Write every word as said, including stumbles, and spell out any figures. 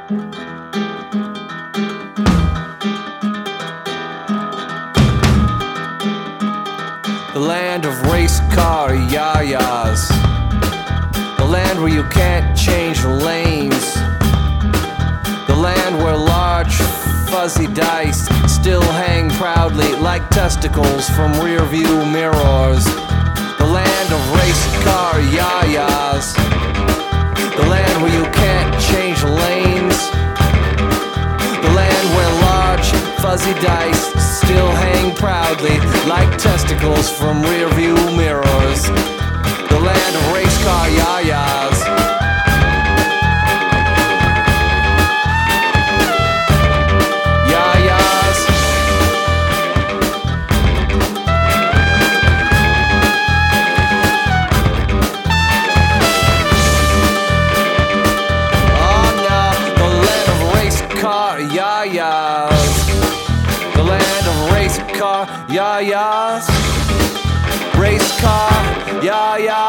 The land of race car yayas, the land where you can't change lanes, the land where large fuzzy dice still hang proudly like testicles from rear view mirrors. The land of race car yayas, the land where you can't change lanes, the land where large fuzzy dice still hang proudly like testicles from rear view mirrors. The land of race car yayas. Yayas. Oh no, the land of race car yayas. The land of race car yayas. Race car yayas.